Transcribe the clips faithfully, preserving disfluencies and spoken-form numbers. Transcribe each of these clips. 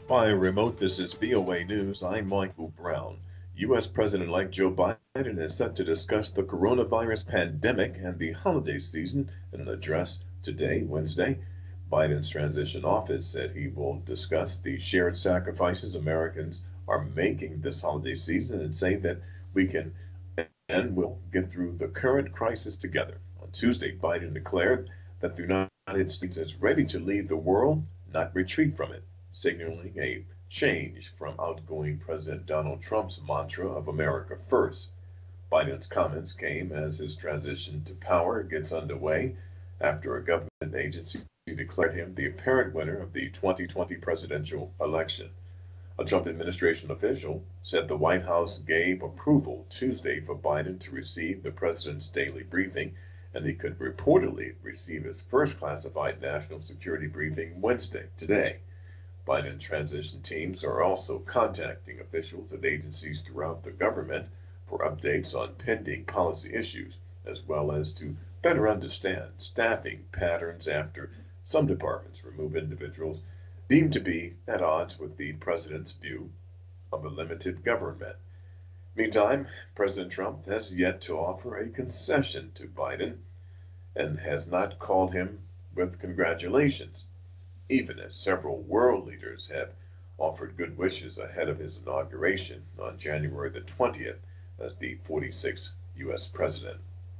By remote, this is V O A News. I'm Michael Brown. U S. President-elect Joe Biden is set to discuss the coronavirus pandemic and the holiday season in an address today, Wednesday. Biden's transition office said he will discuss the shared sacrifices Americans are making this holiday season and say that we can and will get through the current crisis together. On Tuesday, Biden declared that the United States is ready to lead the world, not retreat from it, signaling a change from outgoing President Donald Trump's mantra of America First. Biden's comments came as his transition to power gets underway after a government agency declared him the apparent winner of the twenty twenty presidential election. A Trump administration official said the White House gave approval Tuesday for Biden to receive the president's daily briefing, and he could reportedly receive his first classified national security briefing Wednesday, today. Biden transition teams are also contacting officials at agencies throughout the government for updates on pending policy issues, as well as to better understand staffing patterns after some departments remove individuals deemed to be at odds with the president's view of a limited government. Meantime, President Trump has yet to offer a concession to Biden and has not called him with congratulations, even as several world leaders have offered good wishes ahead of his inauguration on January the twentieth as the forty-sixth U S president.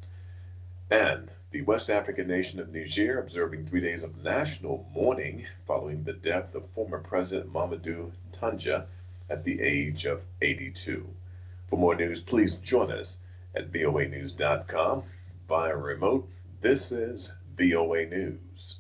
And the West African nation of Niger observing three days of national mourning following the death of former President Mamadou Tanja at the age of eighty-two. For more news, please join us at V O A news dot com via remote. This is V O A News.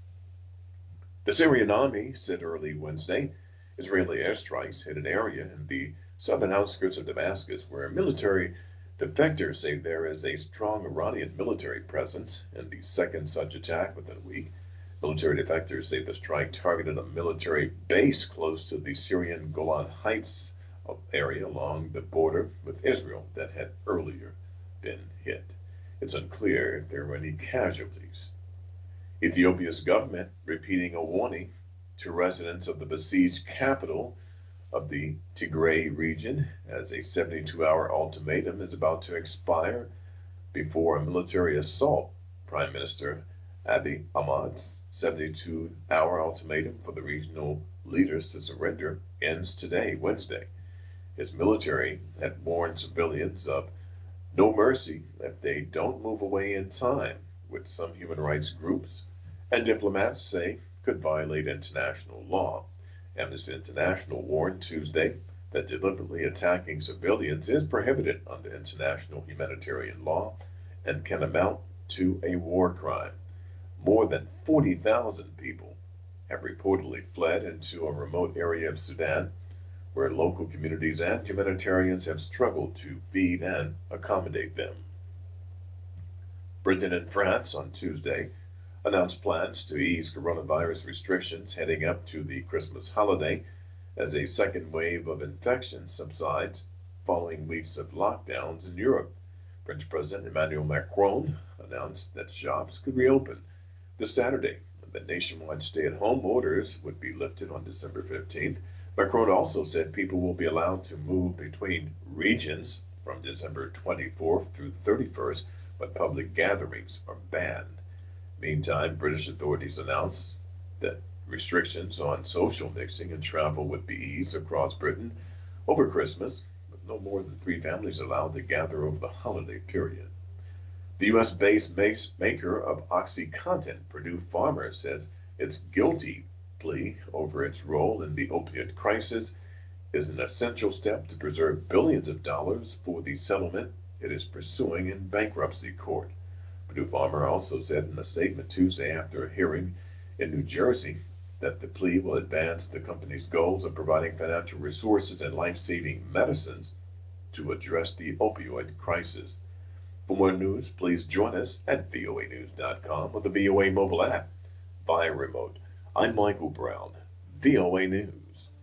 The Syrian army said early Wednesday Israeli airstrikes hit an area in the southern outskirts of Damascus where military defectors say there is a strong Iranian military presence in the second such attack within a week. Military defectors say the strike targeted a military base close to the Syrian Golan Heights area along the border with Israel that had earlier been hit. It's unclear if there were any casualties. Ethiopia's government repeating a warning to residents of the besieged capital of the Tigray region as a seventy-two hour ultimatum is about to expire before a military assault. Prime Minister Abiy Ahmed's seventy-two hour ultimatum for the regional leaders to surrender ends today, Wednesday. His military had warned civilians of no mercy if they don't move away in time, which some human rights groups and diplomats say could violate international law. Amnesty International warned Tuesday that deliberately attacking civilians is prohibited under international humanitarian law and can amount to a war crime. More than forty thousand people have reportedly fled into a remote area of Sudan, where local communities and humanitarians have struggled to feed and accommodate them. Britain and France on Tuesday announced plans to ease coronavirus restrictions heading up to the Christmas holiday as a second wave of infections subsides following weeks of lockdowns in Europe. French President Emmanuel Macron announced that shops could reopen this Saturday, and that nationwide stay-at-home orders would be lifted on December fifteenth. Macron also said people will be allowed to move between regions from December twenty-fourth through the thirty-first, but public gatherings are banned. Meantime, British authorities announced that restrictions on social mixing and travel would be eased across Britain over Christmas, with no more than three families allowed to gather over the holiday period. The U S-based maker of OxyContin, Purdue Pharma, says its guilty plea over its role in the opioid crisis is an essential step to preserve billions of dollars for the settlement it is pursuing in bankruptcy court. Purdue Pharma also said in a statement Tuesday after a hearing in New Jersey that the plea will advance the company's goals of providing financial resources and life-saving medicines to address the opioid crisis. For more news, please join us at V O A news dot com or the V O A mobile app via remote. I'm Michael Brown, V O A News.